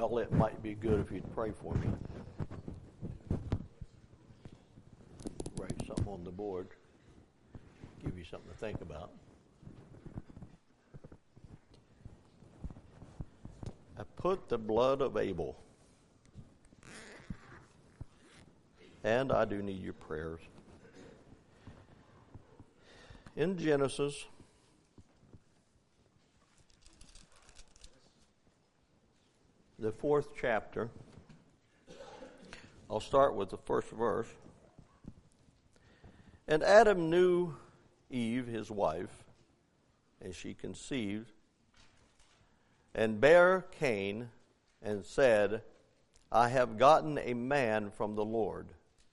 Well, it might be good if you'd pray for me. Write something on the board. Give you something to think about. I put the blood of Abel. And I do need your prayers. In Genesis, the 4th chapter, I'll start with the first verse. And Adam knew Eve, his wife, and she conceived, and bare Cain, and said, I have gotten a man from the Lord.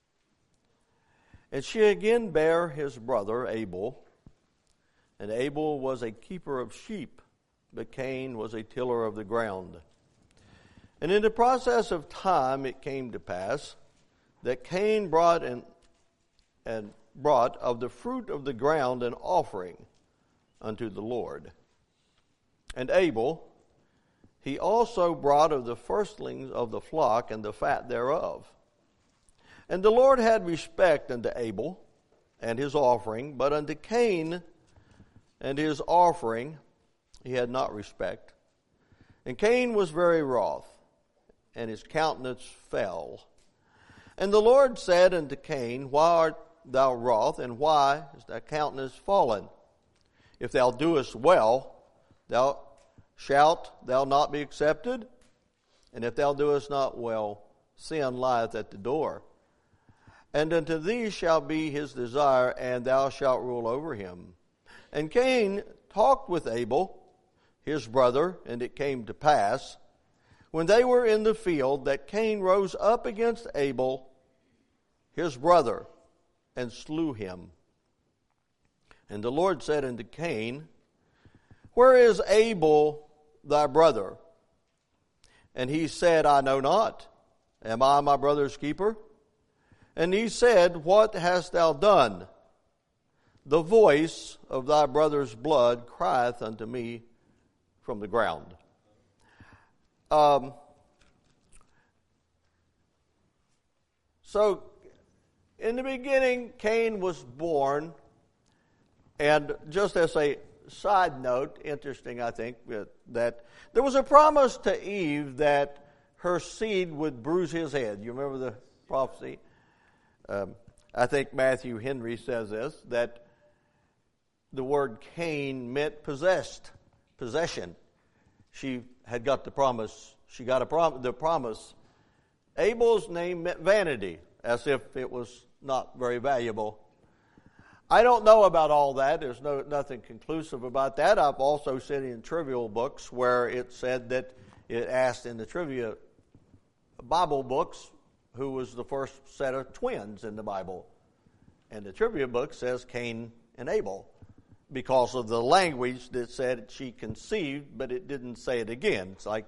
And she again bare his brother Abel, and Abel was a keeper of sheep, but Cain was a tiller of the ground. And in the process of time it came to pass that Cain brought of the fruit of the ground an offering unto the Lord. And Abel, he also brought of the firstlings of the flock and the fat thereof. And the Lord had respect unto Abel and his offering, but unto Cain and his offering he had not respect. And Cain was very wroth, and his countenance fell. And the Lord said unto Cain, Why art thou wroth, and why is thy countenance fallen? If thou doest well, shalt thou not be accepted? And if thou doest not well, sin lieth at the door. And unto thee shall be his desire, and thou shalt rule over him. And Cain talked with Abel, his brother, and it came to pass, when they were in the field, that Cain rose up against Abel, his brother, and slew him. And the Lord said unto Cain, Where is Abel thy brother? And he said, I know not. Am I my brother's keeper? And he said, What hast thou done? The voice of thy brother's blood crieth unto me from the ground. So, in the beginning, Cain was born, and just as a side note, interesting, I think, that there was a promise to Eve that her seed would bruise his head. You remember the prophecy? I think Matthew Henry says this, that the word Cain meant possession. She had got the promise. She got the promise. Abel's name meant vanity, as if it was not very valuable. I don't know about all that. There's nothing conclusive about that. I've also seen in trivial books where it said that it asked in the trivia Bible books who was the first set of twins in the Bible. And the trivia book says Cain and Abel, because of the language that said she conceived, but it didn't say it again. It's like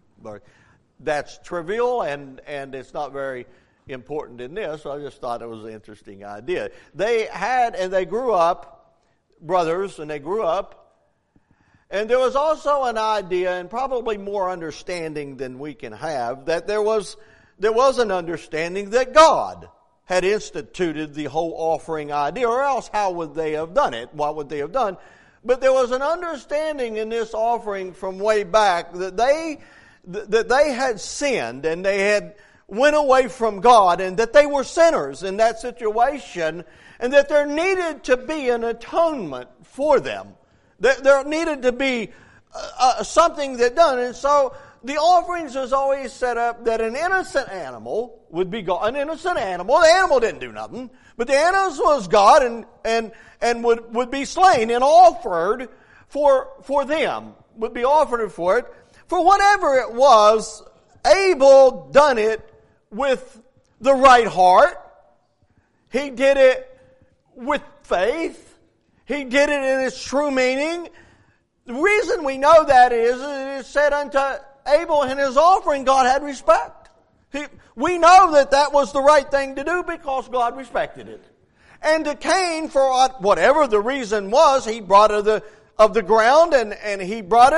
that's trivial, and it's not very important in this, so I just thought it was an interesting idea. They grew up, brothers, and they grew up, and there was also an idea, and probably more understanding than we can have, that there was an understanding that God had instituted the whole offering idea, or else how would they have done it? What would they have done? But there was an understanding in this offering from way back that they had sinned and they had went away from God, and that they were sinners in that situation, and that there needed to be an atonement for them. There needed to be something that done, and so the offerings was always set up that an innocent animal would be God. An innocent animal. The animal didn't do nothing, but the animal was God, and would be slain and offered for them. Would be offered for it. For whatever it was, Abel done it with the right heart. He did it with faith. He did it in its true meaning. The reason we know that is it said unto Abel and his offering, God had respect. We know that was the right thing to do because God respected it. And to Cain, for whatever the reason was, he brought of the ground, and he brought it.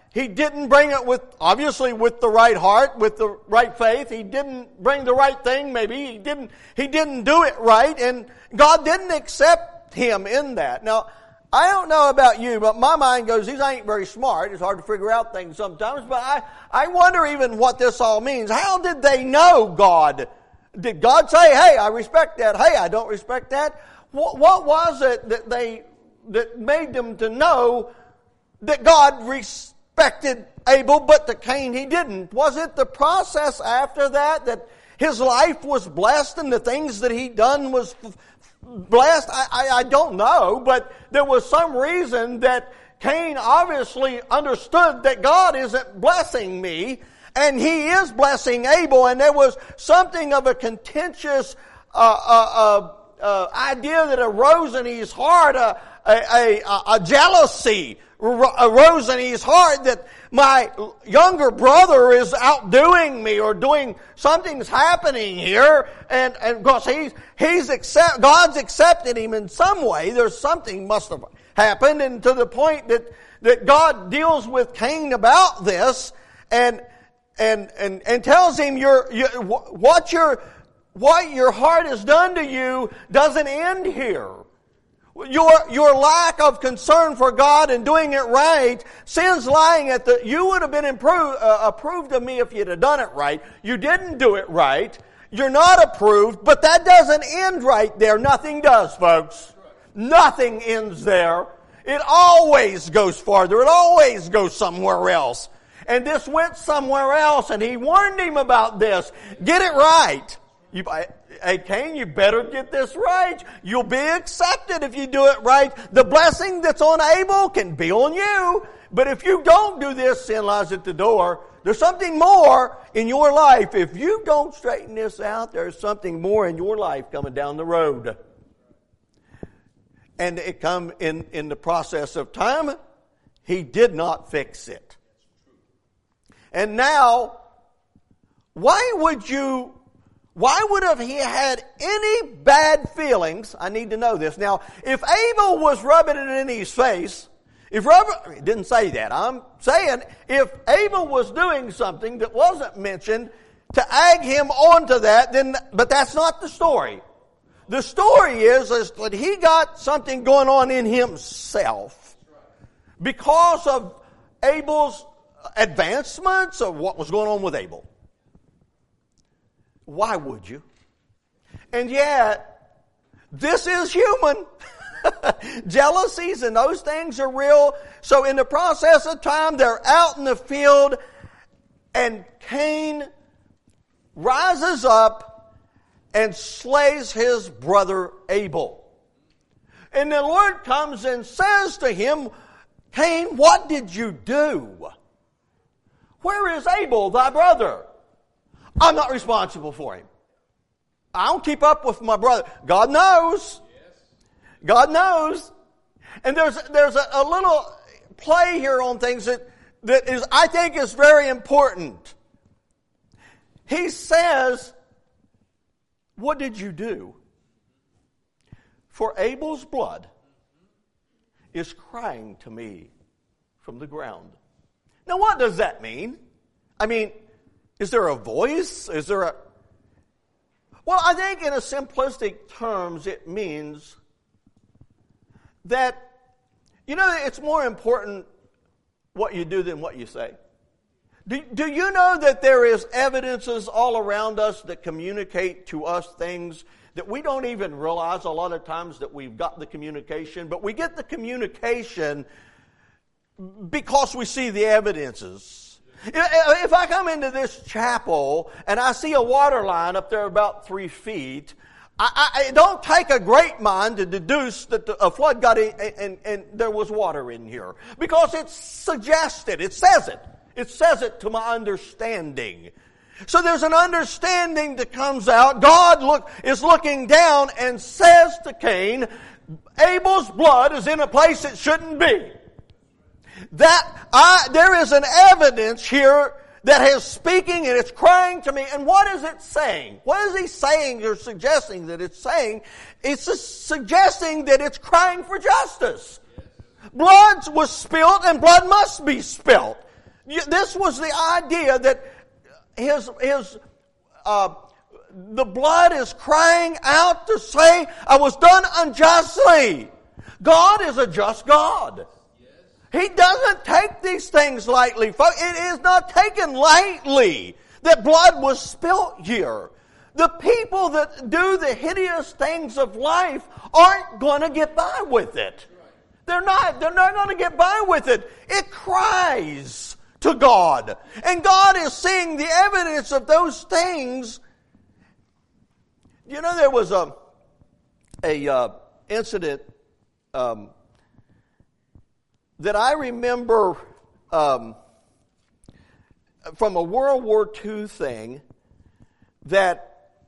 He didn't bring it obviously with the right heart, with the right faith. He didn't bring the right thing, maybe. He didn't do it right, and God didn't accept him in that. Now, I don't know about you, but my mind goes, these ain't very smart. It's hard to figure out things sometimes, but I wonder even what this all means. How did they know God? Did God say, hey, I respect that. Hey, I don't respect that? What was it that made them to know that God respected Abel, but to Cain he didn't? Was it the process after that his life was blessed and the things that he done was blessed? I don't know, but there was some reason that Cain obviously understood that God isn't blessing me, and he is blessing Abel, and there was something of a contentious idea that arose in his heart, a jealousy arose in his heart that my younger brother is outdoing me or doing something's happening here, and because God's accepted him in some way. There's something must have happened, and to the point that God deals with Cain about this and tells him what your heart has done to you doesn't end here. Your lack of concern for God and doing it right, sin's lying you would have been approved of me if you'd have done it right. You didn't do it right. You're not approved, but that doesn't end right there. Nothing does, folks. Nothing ends there. It always goes farther. It always goes somewhere else. And this went somewhere else, and he warned him about this. Get it right. Hey, Cain, you better get this right. You'll be accepted if you do it right. The blessing that's on Abel can be on you. But if you don't do this, sin lies at the door. There's something more in your life. If you don't straighten this out, there's something more in your life coming down the road. And it come in the process of time. He did not fix it. And now, why would have he had any bad feelings? I need to know this. Now, if Abel was rubbing it in his face, he didn't say that. I'm saying if Abel was doing something that wasn't mentioned to egg him onto that, but that's not the story. The story is that he got something going on in himself because of Abel's advancements of what was going on with Abel. Why would you? And yet, this is human. Jealousies and those things are real. So in the process of time, they're out in the field, and Cain rises up and slays his brother Abel. And the Lord comes and says to him, Cain, what did you do? Where is Abel, thy brother? I'm not responsible for him. I don't keep up with my brother. God knows. God knows. And there's a little play here on things that is, I think, is very important. He says, what did you do? For Abel's blood is crying to me from the ground. Now, what does that mean? I mean, is there a voice? Is there a... Well, I think in a simplistic terms, it means that, it's more important what you do than what you say. Do you know that there is evidences all around us that communicate to us things that we don't even realize a lot of times that we've got the communication, but we get the communication because we see the evidences. If I come into this chapel and I see a water line up there about 3 feet, I don't take a great mind to deduce that a flood got in and there was water in here. Because it's suggested. It says it. It says it to my understanding. So there's an understanding that comes out. God is looking down and says to Cain, Abel's blood is in a place it shouldn't be. There is an evidence here that is speaking and it's crying to me. And what is it saying? What is he saying or suggesting that it's saying? It's suggesting that it's crying for justice. Blood was spilt and blood must be spilt. This was the idea that the blood is crying out to say, I was done unjustly. God is a just God. He doesn't take these things lightly. It is not taken lightly that blood was spilt here. The people that do the hideous things of life aren't going to get by with it. They're not going to get by with it. It cries to God. And God is seeing the evidence of those things. You know, there was a incident that I remember from a World War II thing, that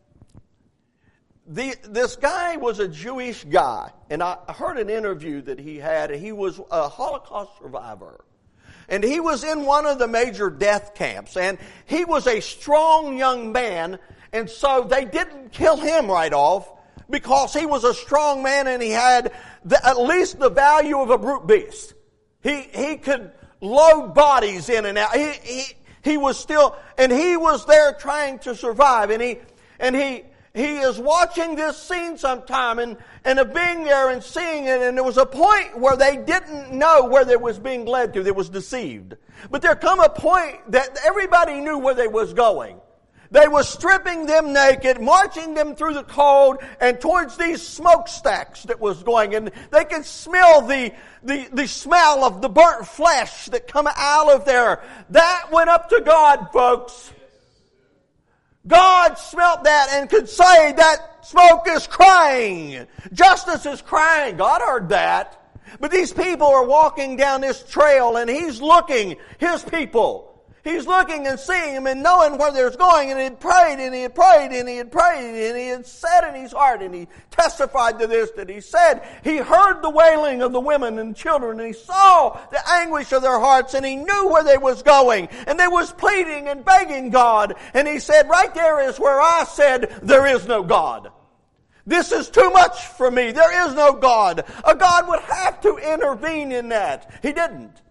this guy was a Jewish guy, and I heard an interview that he had. He was a Holocaust survivor, and he was in one of the major death camps, and he was a strong young man, and so they didn't kill him right off because he was a strong man and he had at least the value of a brute beast. He could load bodies in and out. He was still, and he was there trying to survive, and he is watching this scene sometime and of being there and seeing it, and there was a point where they didn't know where they was being led to. They was deceived. But there come a point that everybody knew where they was going. They were stripping them naked, marching them through the cold and towards these smokestacks that was going. And they could smell the smell of the burnt flesh that come out of there. That went up to God, folks. God smelt that and could say that smoke is crying. Justice is crying. God heard that. But these people are walking down this trail and He's looking, His people. He's looking and seeing them and knowing where they're going, and he had prayed and he had prayed and he had prayed and he had said in his heart, and he testified to this, that he said he heard the wailing of the women and children, and he saw the anguish of their hearts, and he knew where they was going, and they was pleading and begging God, and he said, right there is where I said there is no God. This is too much for me. There is no God. A God would have to intervene in that. He didn't.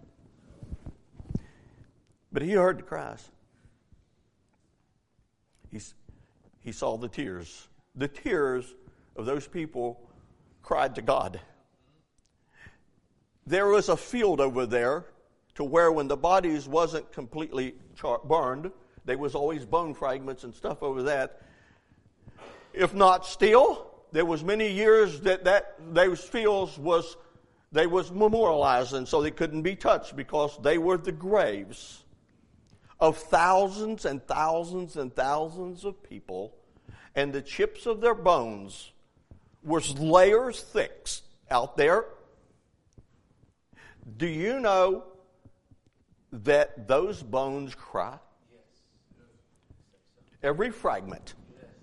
But he heard the cries. He saw the tears. The tears of those people cried to God. There was a field over there to where when the bodies wasn't completely burned, there was always bone fragments and stuff over that. If not steel, there was many years that those fields was memorialized, and so they couldn't be touched because they were the graves of thousands and thousands and thousands of people, and the chips of their bones were layers thick out there. Do you know that those bones cry? Every fragment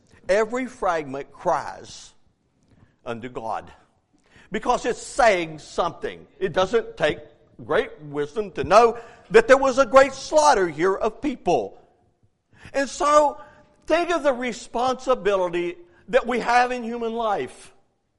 cries unto God, because it's saying something. It doesn't take great wisdom to know that there was a great slaughter here of people. And so, think of the responsibility that we have in human life.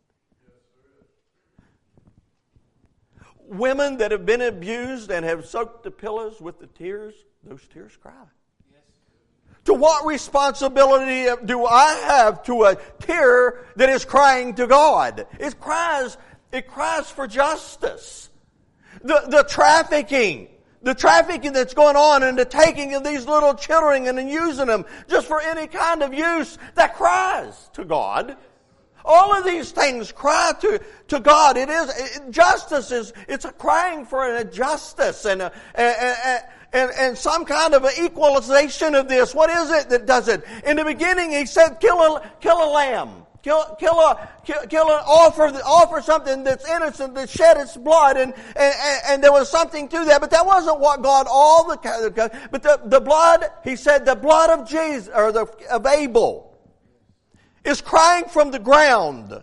Women that have been abused and have soaked the pillows with the tears, those tears cry. To what responsibility do I have to a tear that is crying to God? It cries for justice. The trafficking that's going on, and the taking of these little children and then using them just for any kind of use, that cries to God. All of these things cry to God. Justice it's a crying for a justice and some kind of an equalization of this. What is it that does it? In the beginning, He said, kill a lamb. Offer something that's innocent, that shed its blood, and there was something to that, but that wasn't what God but the blood, He said, the blood of Jesus, or of Abel, is crying from the ground.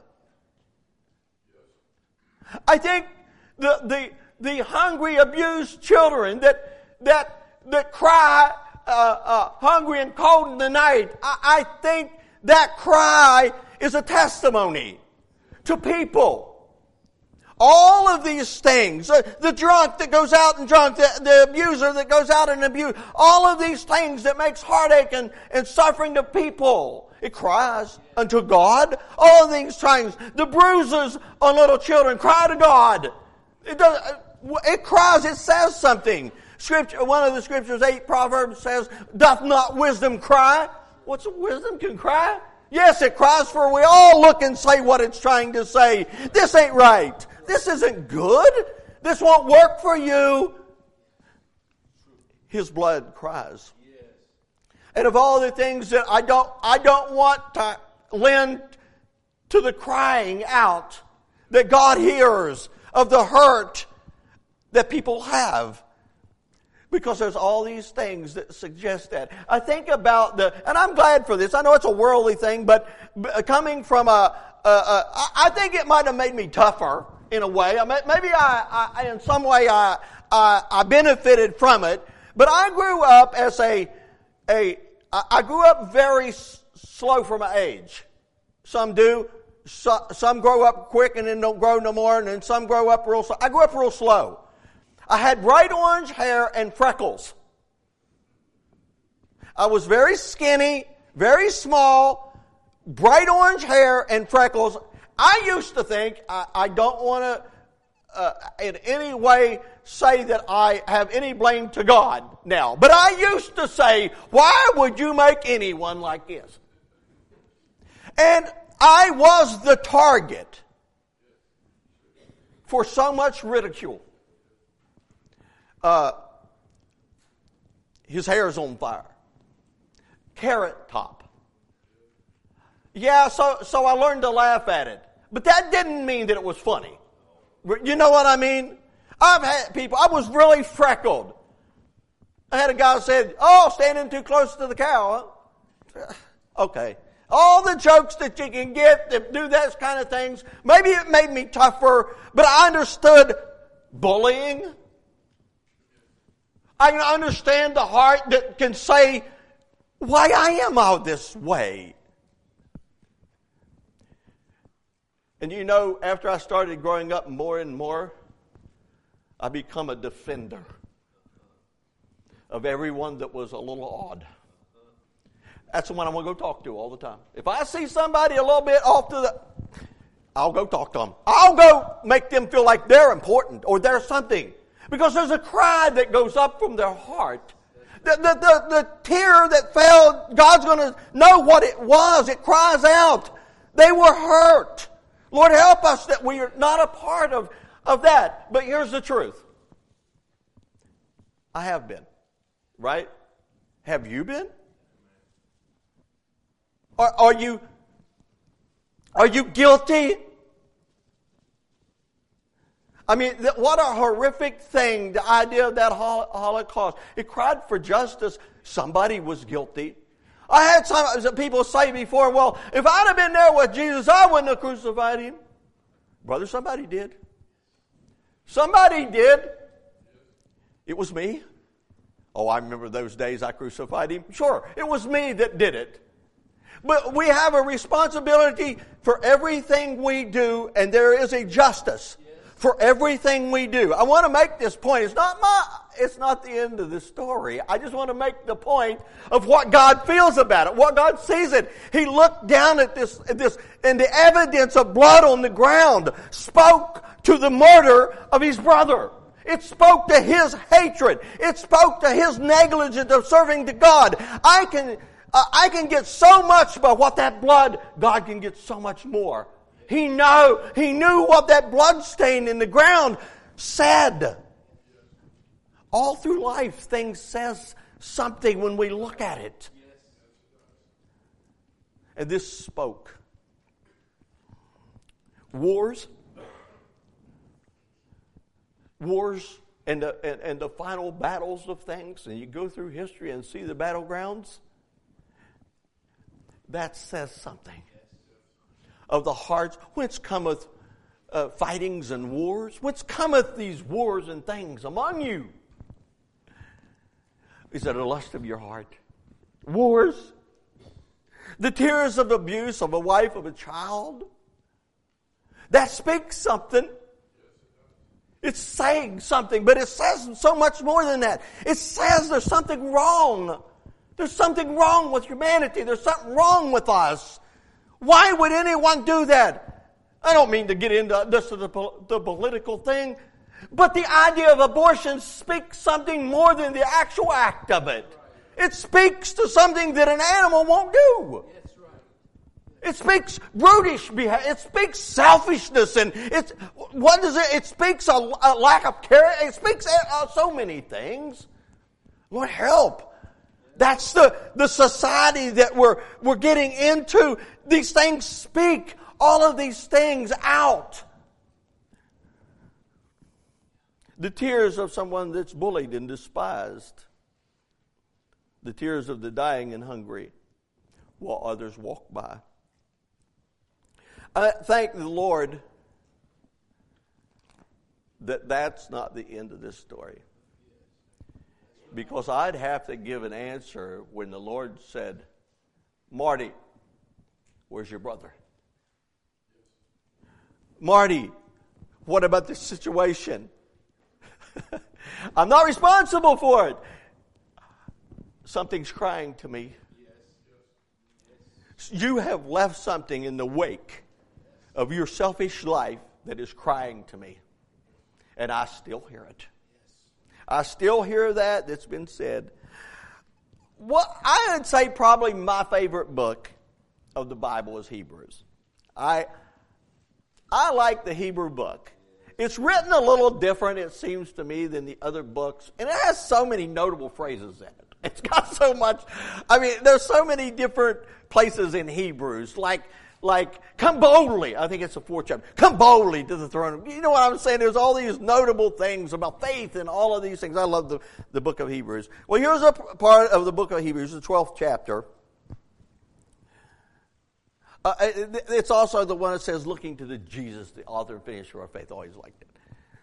I think the hungry, abused children that cry hungry and cold in the night, I think that cry is a testimony to people All of these things, the drunk that goes out and drunk, the abuser that goes out and abuse, all of these things that makes heartache and suffering to people, it cries unto God. All of these things, the bruises on little children, cry to God. It cries, it says something. Scripture, one of the scriptures, 8 Proverbs says, doth not wisdom cry? What's wisdom can cry? Yes, it cries, for we all look and say what it's trying to say. This ain't right. This isn't good. This won't work for you. His blood cries. And of all the things that I don't want to lend to the crying out that God hears of the hurt that people have. Because there's all these things that suggest that. I think about and I'm glad for this. I know it's a worldly thing, but coming from I think it might have made me tougher in a way. Maybe I in some way I benefited from it. But I grew up as I grew up very slow for my age. Some do. Some grow up quick and then don't grow no more, and then some grow up real slow. I grew up real slow. I had bright orange hair and freckles. I was very skinny, very small, bright orange hair and freckles. I used to think, I don't want to in any way say that I have any blame to God now, but I used to say, why would you make anyone like this? And I was the target for so much ridicule. His hair's on fire. Carrot top. Yeah, so I learned to laugh at it. But that didn't mean that it was funny. You know what I mean? I've had people, I was really freckled. I had a guy who said, oh, standing too close to the cow. Huh? Okay. All the jokes that you can get that do those kind of things, maybe it made me tougher, but I understood bullying. I can understand the heart that can say, why I am all this way. And you know, after I started growing up more and more, I become a defender of everyone that was a little odd. That's the one I'm going to go talk to all the time. If I see somebody a little bit off to I'll go talk to them. I'll go make them feel like they're important or they're something. Because there's a cry that goes up from their heart. The tear that fell, God's going to know what it was. It cries out. They were hurt. Lord, help us that we are not a part of that. But here's the truth. I have been. Right? Have you been? Are you guilty? I mean, what a horrific thing, the idea of that Holocaust. It cried for justice. Somebody was guilty. I had some people say before, well, if I'd have been there with Jesus, I wouldn't have crucified him. Brother, somebody did. Somebody did. It was me. Oh, I remember those days I crucified him. Sure, it was me that did it. But we have a responsibility for everything we do, and there is a justice for everything we do. I want to make this point. It's not the end of the story. I just want to make the point of what God feels about it, what God sees it. He looked down at this, and the evidence of blood on the ground spoke to the murder of his brother. It spoke to his hatred. It spoke to his negligence of serving to God. I can get so much by what that blood, God can get so much more. He knew what that blood stain in the ground said. All through life, things says something when we look at it. And this spoke. Wars and the final battles of things, and you go through history and see the battlegrounds, that says something. Of the hearts, whence cometh fightings and wars? Whence cometh these wars and things among you? Is it a lust of your heart? Wars? The tears of abuse of a wife, of a child? That speaks something. It's saying something, but it says so much more than that. It says there's something wrong. There's something wrong with humanity. There's something wrong with us. Why would anyone do that? I don't mean to get into this the political thing, but the idea of abortion speaks something more than the actual act of it. It speaks to something that an animal won't do. It speaks brutish behavior. It speaks selfishness, and what does it? It speaks a lack of care. It speaks so many things. Lord, help. That's the society that we're getting into. These things speak all of these things out. The tears of someone that's bullied and despised. The tears of the dying and hungry while others walk by. I thank the Lord that that's not the end of this story. Because I'd have to give an answer when the Lord said, Marty, where's your brother? Marty, what about this situation? I'm not responsible for it. Something's crying to me. You have left something in the wake of your selfish life that is crying to me. And I still hear it. I still hear that's been said. Well, I would say probably my favorite book of the Bible is Hebrews. I like the Hebrew book. It's written a little different, it seems to me, than the other books. And it has so many notable phrases in it. It's got so much. I mean, there's so many different places in Hebrews, like come boldly. I think it's the 4th chapter. Come boldly to the throne. You know what I'm saying? There's all these notable things about faith and all of these things. I love the book of Hebrews. Well, here's a part of the book of Hebrews, the 12th chapter. It's also the one that says, looking to the Jesus, the author and finisher of our faith. Always liked it.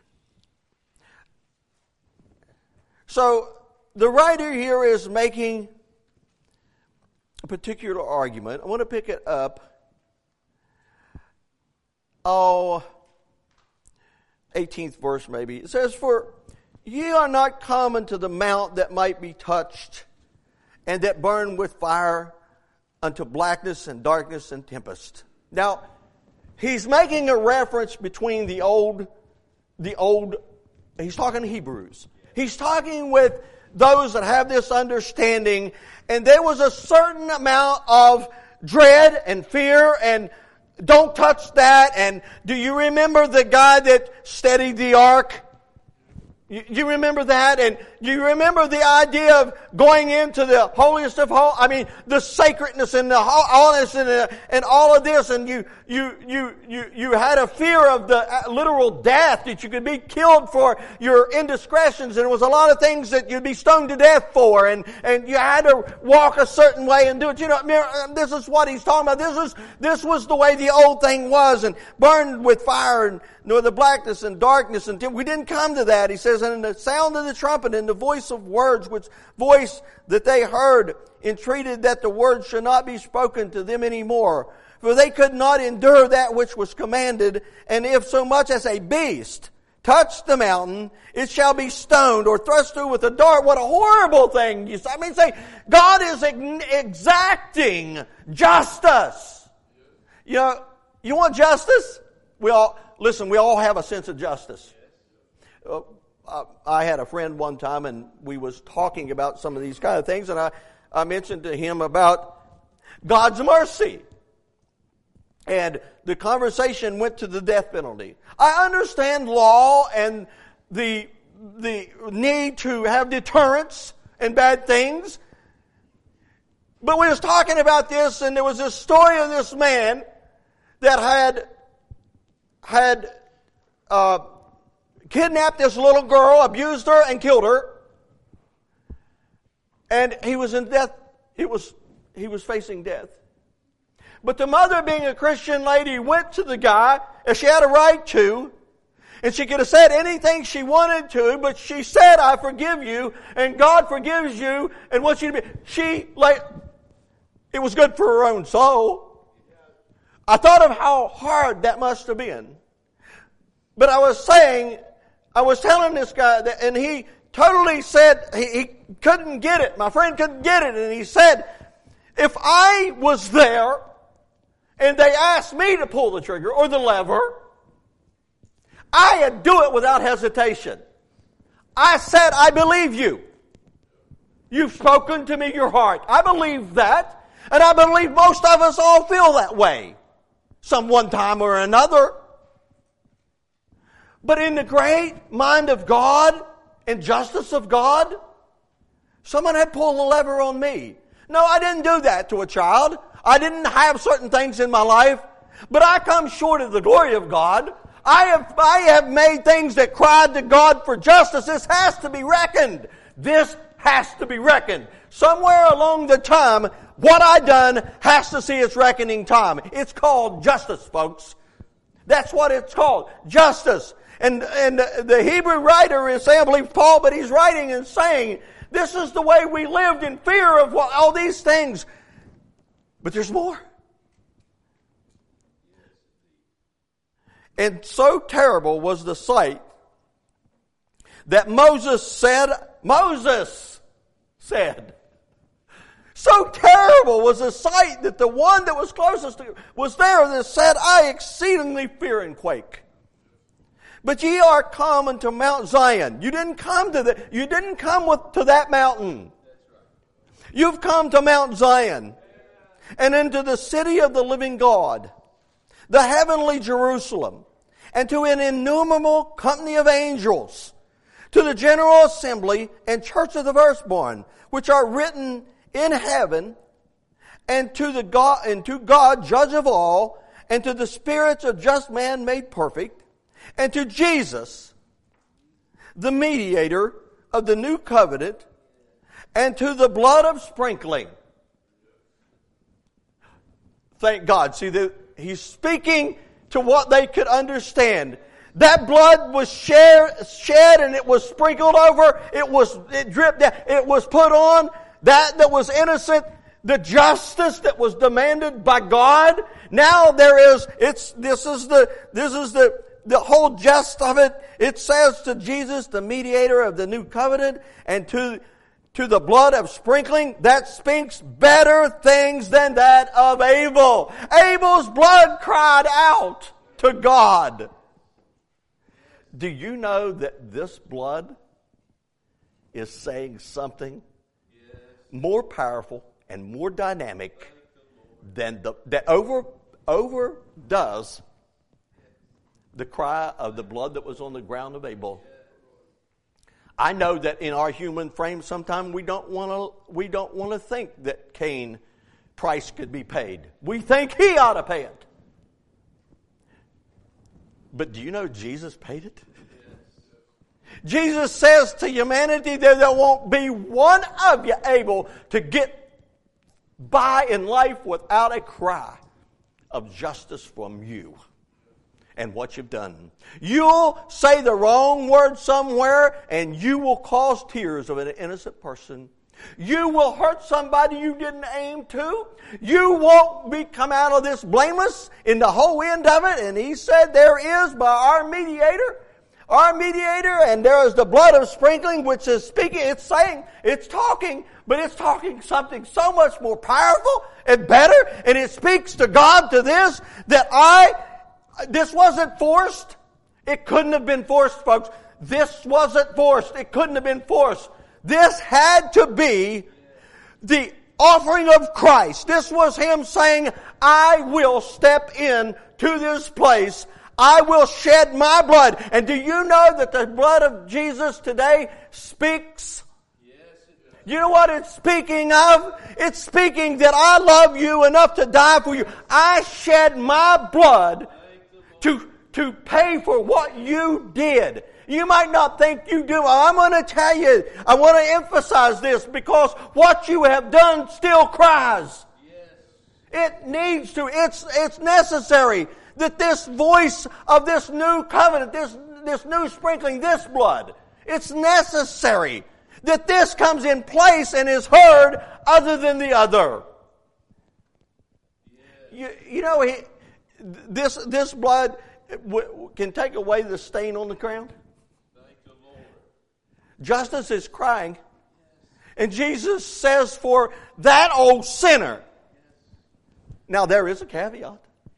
So, the writer here is making a particular argument. I want to pick it up. 18th verse maybe. It says, For ye are not come unto the mount that might be touched, and that burn with fire, unto blackness and darkness and tempest. Now, he's making a reference between the old, he's talking to Hebrews. He's talking with those that have this understanding, and there was a certain amount of dread and fear and don't touch that. And do you remember the guy that steadied the ark? You remember that? And you remember the idea of going into the holiest of holies? I mean, the sacredness and the holiness and all of this. And you had a fear of the literal death, that you could be killed for your indiscretions. And it was a lot of things that you'd be stoned to death for. And you had to walk a certain way and do it. You know, this is what he's talking about. This was the way the old thing was, and burned with fire and nor the blackness and darkness. And we didn't come to that. He says, and in the sound of the trumpet and the voice of words, which voice that they heard, entreated that the word should not be spoken to them anymore. For they could not endure that which was commanded. And if so much as a beast touch the mountain, it shall be stoned or thrust through with a dart. What a horrible thing. I mean, say, God is exacting justice. You know, you want justice? We all have a sense of justice. I had a friend one time, and we was talking about some of these kind of things, and I mentioned to him about God's mercy. And the conversation went to the death penalty. I understand law and the need to have deterrence and bad things. But we was talking about this, and there was this story of this man that had kidnapped this little girl, abused her, and killed her. And he was in death. He was facing death. But the mother, being a Christian lady, went to the guy, as she had a right to, and she could have said anything she wanted to, but she said, I forgive you, and God forgives you, and wants you to be... it was good for her own soul. I thought of how hard that must have been. But I was saying, I was telling this guy that, and he totally said he couldn't get it. My friend couldn't get it. And he said, if I was there and they asked me to pull the trigger or the lever, I'd do it without hesitation. I said, I believe you. You've spoken to me your heart. I believe that. And I believe most of us all feel that way. Some one time or another. But in the great mind of God and justice of God, someone had pulled the lever on me. No, I didn't do that to a child. I didn't have certain things in my life. But I come short of the glory of God. I have made things that cried to God for justice. This has to be reckoned. This has to be reckoned. Somewhere along the time, what I done has to see its reckoning time. It's called justice, folks. That's what it's called. Justice. And the Hebrew writer is saying, I believe Paul, but he's writing and saying, this is the way we lived in fear of all these things. But there's more. And so terrible was the sight that Moses said, so terrible was the sight that the one that was closest to was there that said, I exceedingly fear and quake. But ye are come unto Mount Zion. You didn't come to that mountain. You've come to Mount Zion and into the city of the living God, the heavenly Jerusalem, and to an innumerable company of angels, to the general assembly and church of the firstborn, which are written in heaven, and to God, judge of all, and to the spirits of just man made perfect, and to Jesus, the mediator of the new covenant, and to the blood of sprinkling. Thank God. See, he's speaking to what they could understand. That blood was shed and it was sprinkled over. It dripped down. It was put on. That was innocent. The justice that was demanded by God. Now this is the whole gist of it. It says to Jesus, the mediator of the new covenant, and to the blood of sprinkling, that speaks better things than that of Abel. Abel's blood cried out to God. Do you know that this blood is saying something more powerful and more dynamic than that overdoes the cry of the blood that was on the ground of Abel? I know that in our human frame, sometimes we don't want to think that Cain's price could be paid. We think he ought to pay it. But do you know Jesus paid it? Jesus says to humanity that there won't be one of you able to get by in life without a cry of justice from you and what you've done. You'll say the wrong word somewhere and you will cause tears of an innocent person. You will hurt somebody you didn't aim to. You won't come out of this blameless in the whole end of it. And he said there is by our mediator, and there is the blood of sprinkling, which is speaking, it's saying, it's talking, but it's talking something so much more powerful and better. And it speaks to God to this, this wasn't forced. It couldn't have been forced, folks. This wasn't forced. It couldn't have been forced. This had to be the offering of Christ. This was Him saying, I will step in to this place. I will shed my blood. And do you know that the blood of Jesus today speaks? Yes, it does. You know what it's speaking of? It's speaking that I love you enough to die for you. I shed my blood to pay for what you did. You might not think you do. I'm going to tell you, I want to emphasize this because what you have done still cries. Yes. It needs to. It's necessary that this voice of this new covenant, this new sprinkling, this blood, it's necessary that this comes in place and is heard other than the other. Yes. You know, this blood can take away the stain on the ground. Justice is crying. And Jesus says, for that old sinner. Now, there is a caveat.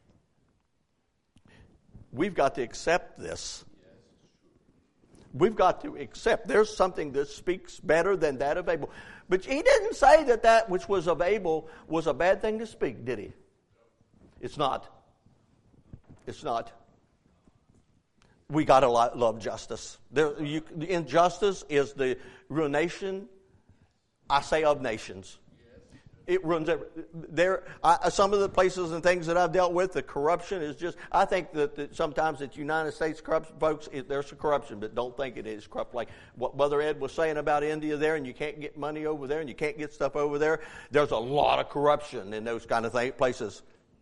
We've got to accept this. We've got to accept. There's something that speaks better than that of Abel. But he didn't say that that which was of Abel was a bad thing to speak, did he? It's not. It's not. We got to love justice. Injustice is the ruination, I say, of nations. It runs there. Some of the places and things that I've dealt with, the corruption is just. I think that sometimes the United States corruption, folks, there's some corruption, but don't think it is corrupt. Like what Brother Ed was saying about India there, and you can't get money over there, and you can't get stuff over there. There's a lot of corruption in those kind of places.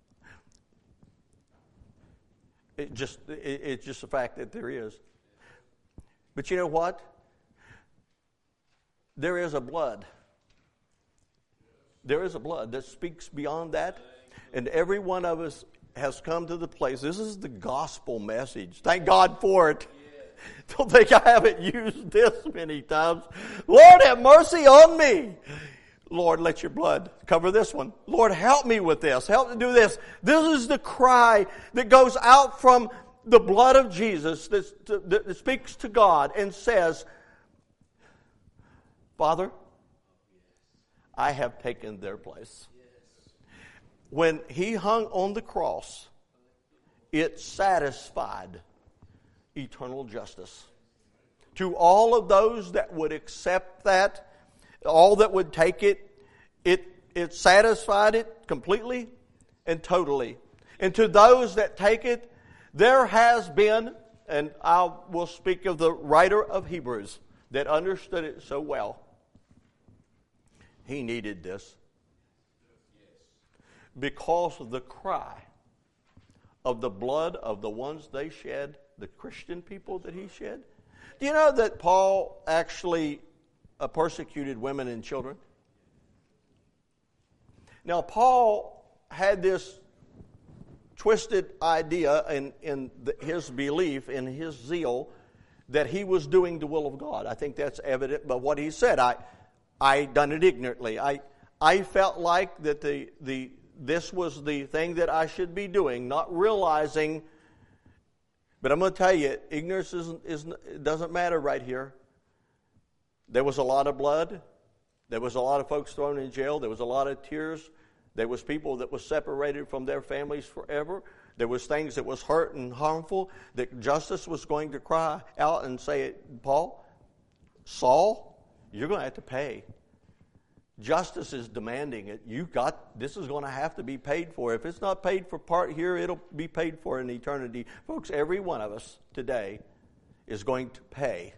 It's just a fact that there is. But you know what? There is a blood. There is a blood that speaks beyond that. And every one of us has come to the place. This is the gospel message. Thank God for it. Don't think I haven't used this many times. Lord, have mercy on me. Lord, let your blood cover this one. Lord, help me with this. Help me do this. This is the cry that goes out from the blood of Jesus that speaks to God and says, Father, I have taken their place. When he hung on the cross, it satisfied eternal justice. To all of those that would accept that, all that would take it, it satisfied it completely and totally. And to those that take it, there has been, and I will speak of the writer of Hebrews that understood it so well. He needed this because of the cry of the blood of the ones they shed, the Christian people that he shed. Do you know that Paul actually persecuted women and children? Now, Paul had this twisted idea in his belief, in his zeal, that he was doing the will of God. I think that's evident by what he said. I done it ignorantly. I felt like that this was the thing that I should be doing, not realizing. But I'm going to tell you, ignorance doesn't matter right here. There was a lot of blood. There was a lot of folks thrown in jail. There was a lot of tears. There was people that was separated from their families forever. There was things that was hurt and harmful that justice was going to cry out and say, Saul, you're going to have to pay. Justice is demanding it. This is going to have to be paid for. If it's not paid for part here, it'll be paid for in eternity. Folks, every one of us today is going to pay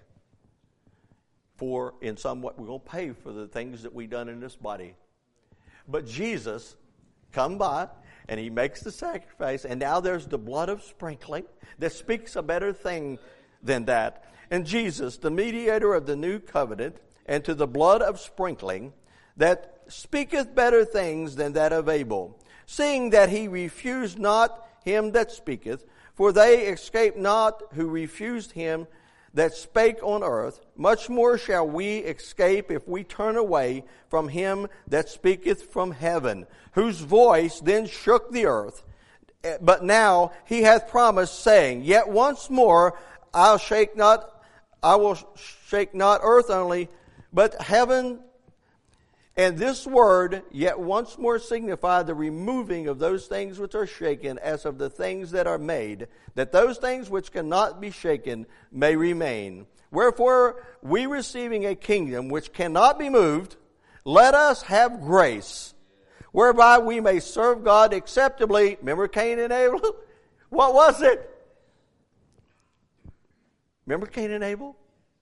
for, in somewhat, we're going to pay for the things that we've done in this body. But Jesus come by, and he makes the sacrifice, and now there's the blood of sprinkling that speaks a better thing than that. And Jesus, the mediator of the new covenant, and to the blood of sprinkling that speaketh better things than that of Abel, seeing that he refused not him that speaketh, for they escaped not who refused him that spake on earth, much more shall we escape if we turn away from him that speaketh from heaven, whose voice then shook the earth. But now he hath promised, saying, Yet once more I will shake not earth only, but heaven. And this word, yet once more, signify the removing of those things which are shaken, as of the things that are made, that those things which cannot be shaken may remain. Wherefore, we receiving a kingdom which cannot be moved, let us have grace, whereby we may serve God acceptably. Remember Cain and Abel? What was it? Remember Cain and Abel?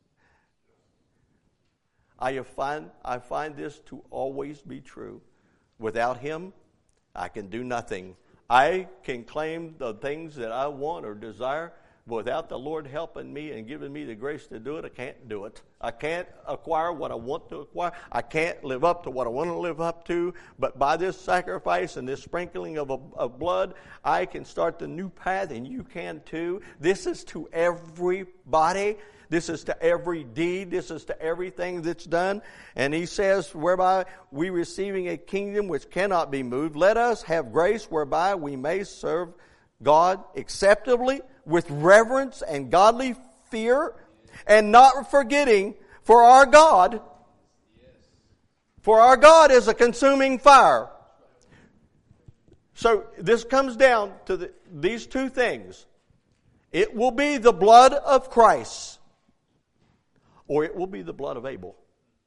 I find this to always be true. Without him, I can do nothing. I can claim the things that I want or desire, Without the Lord helping me and giving me the grace to do it, I can't do it. I can't acquire what I want to acquire. I can't live up to what I want to live up to. But by this sacrifice and this sprinkling of blood, I can start the new path, and you can too. This is to everybody. This is to every deed. This is to everything that's done. And he says, whereby we receiving a kingdom which cannot be moved, let us have grace whereby we may serve God acceptably, with reverence and godly fear, and not forgetting for our God is a consuming fire. So this comes down to these two things. It will be the blood of Christ, or it will be the blood of Abel.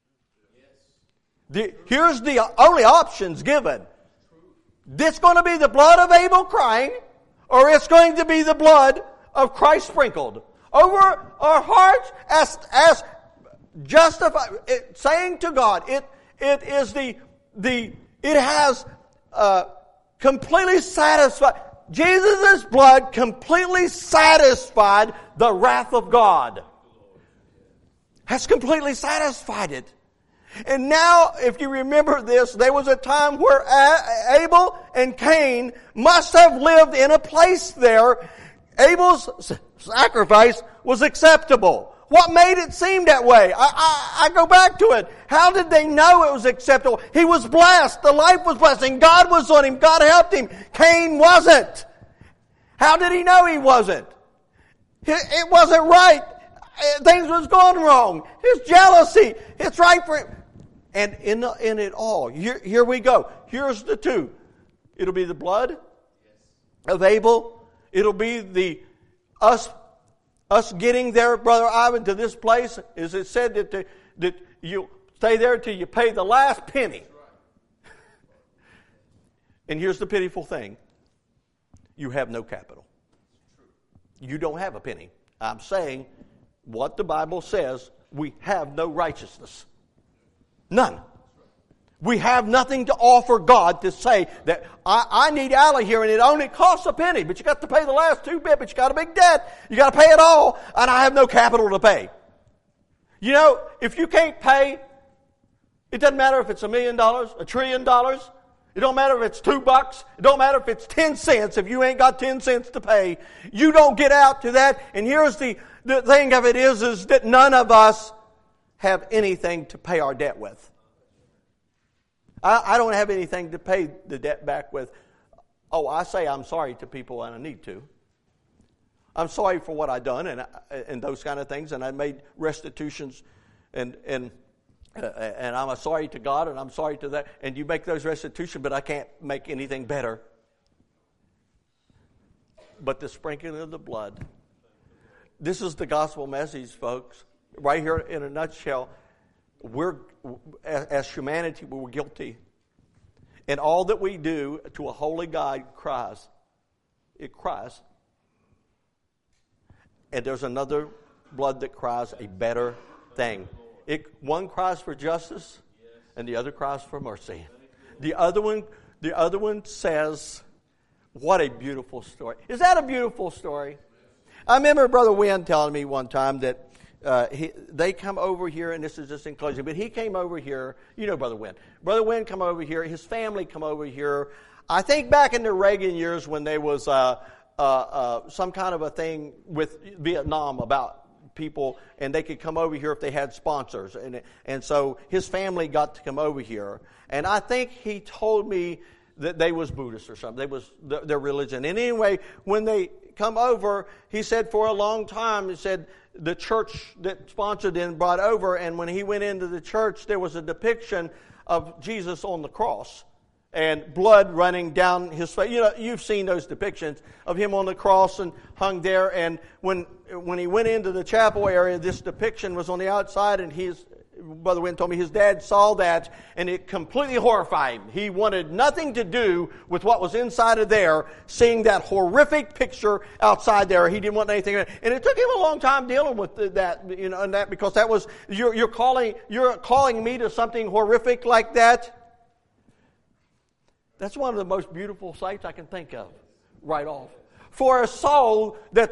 Here's the only options given. It's going to be the blood of Abel crying, or it's going to be the blood of Christ sprinkled over our hearts as justified, saying to God, it has completely satisfied. Jesus' blood completely satisfied the wrath of God. Has completely satisfied it. And now, if you remember this, there was a time where Abel and Cain must have lived in a place there. Abel's sacrifice was acceptable. What made it seem that way? I go back to it. How did they know it was acceptable? He was blessed. The life was blessed. And God was on him. God helped him. Cain wasn't. How did he know he wasn't? It wasn't right. Things was going wrong. His jealousy. It's right for him. And in it all, here we go. Here's the two. It'll be the blood of Abel. It'll be us getting there, Brother Ivan, to this place. Is it said that you stay there till you pay the last penny? And here's the pitiful thing. You have no capital. You don't have a penny. I'm saying what the Bible says, we have no righteousness. None. We have nothing to offer God to say that I need out of here and it only costs a penny, but you got to pay the last 2 bit, but you got a big debt. You got to pay it all, and I have no capital to pay. You know, if you can't pay, it doesn't matter if it's $1 million, $1 trillion. It don't matter if it's $2. It don't matter if it's 10 cents. If you ain't got 10 cents to pay, you don't get out to that. And here's the thing of it is that none of us have anything to pay our debt with. I don't have anything to pay the debt back with. Oh, I say I'm sorry to people and I need to. I'm sorry for what I've done and those kind of things, and I made restitutions and I'm sorry to God and I'm sorry to that. And you make those restitutions, but I can't make anything better. But the sprinkling of the blood. This is the gospel message, folks. Right here in a nutshell, we're, as humanity, we're guilty. And all that we do to a holy God cries. It cries. And there's another blood that cries a better thing. One cries for justice, and the other cries for mercy. The other one says, what a beautiful story. Is that a beautiful story? I remember Brother Wynn telling me one time that they come over here, and this is just in closing, but he came over here. You know Brother Wynn. Brother Wynn come over here. His family come over here. I think back in the Reagan years when there was some kind of a thing with Vietnam about people, and they could come over here if they had sponsors. And so his family got to come over here. And I think he told me that they was Buddhist or something. They was their religion. And anyway, when they come over, he said for a long time, he said the church that sponsored him brought over, and when he went into the church, there was a depiction of Jesus on the cross and blood running down his face. You know, you've seen those depictions of him on the cross and hung there. And when he went into the chapel area, this depiction was on the outside, and Brother Wynn told me his dad saw that, and it completely horrified him. He wanted nothing to do with what was inside of there, seeing that horrific picture outside there. He didn't want anything. And it took him a long time dealing with that, you know, and that because that was you're calling me to something horrific like that. That's one of the most beautiful sights I can think of, right off. For a soul that's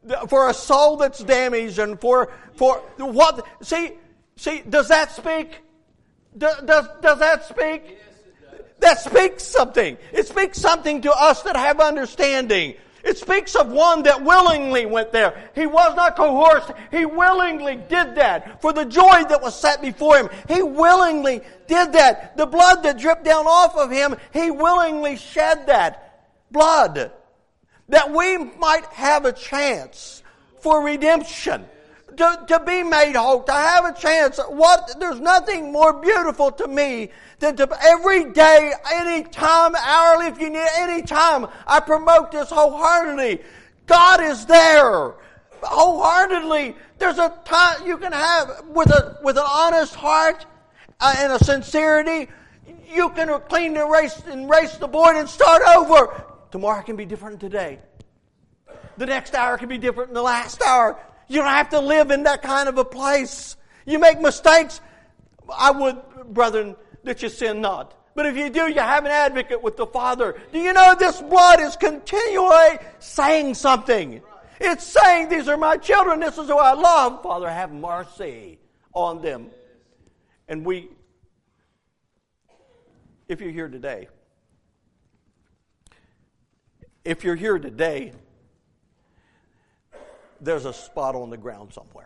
for a soul that's damaged, and for what? See, does that speak? Does that speak? Yes, it does. That speaks something. It speaks something to us that have understanding. It speaks of one that willingly went there. He was not coerced. He willingly did that for the joy that was set before him. He willingly did that. The blood that dripped down off of him, he willingly shed that blood that we might have a chance for redemption. To be made whole, to have a chance. There's nothing more beautiful to me than to every day, any time, hourly, if you need, any time, I promote this wholeheartedly. God is there. Wholeheartedly. There's a time you can have with an honest heart and a sincerity. You can clean the race and race the board and start over. Tomorrow can be different than today. The next hour can be different than the last hour. You don't have to live in that kind of a place. You make mistakes. I would, brethren, that you sin not. But if you do, you have an advocate with the Father. Do you know this blood is continually saying something? It's saying, these are my children. This is who I love. Father, have mercy on them. And if you're here today, there's a spot on the ground somewhere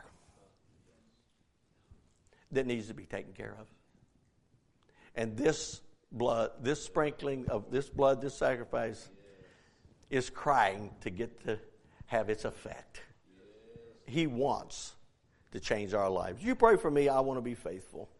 that needs to be taken care of. And this blood, this sprinkling of this blood, this sacrifice, is crying to get to have its effect. He wants to change our lives. You pray for me, I want to be faithful.